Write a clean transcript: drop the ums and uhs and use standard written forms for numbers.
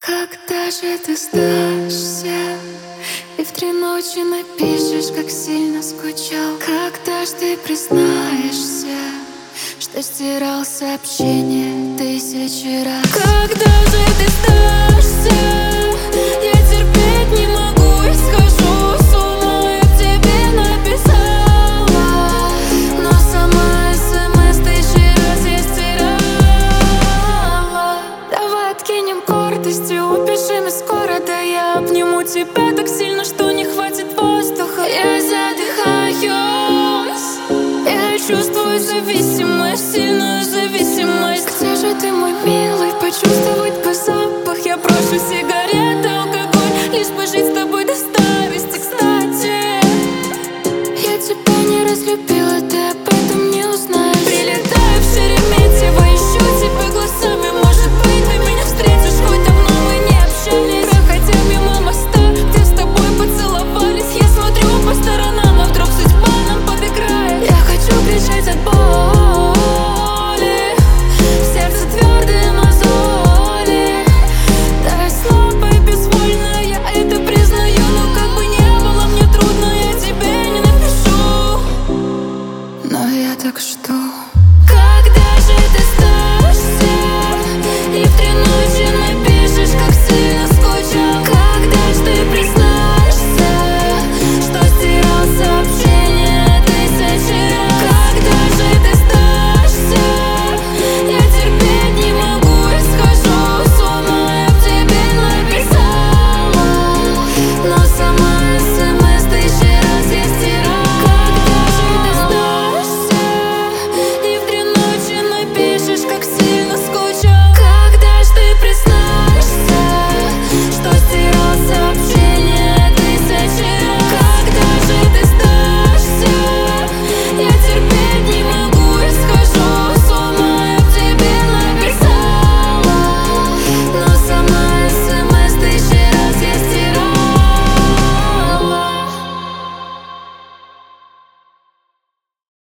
Когда же ты сдашься и в 3 ночи напишешь, как сильно скучал? Когда ж ты признаешься, что стирал сообщения 1000 раз? Когда же ты сдашься? Я терпеть не могу и схожу с ума. Я тебе написала, но сама СМС 1000 раз я стирала. Давай откинем гордость и убежим из города. Я обниму тебя так сильно, что не хватит воздуха. Я задыхаюсь, я чувствую зависимость, сильную зависимость. Где же ты, мой милый? Почувствовать бы запах. Я брошу сигареты.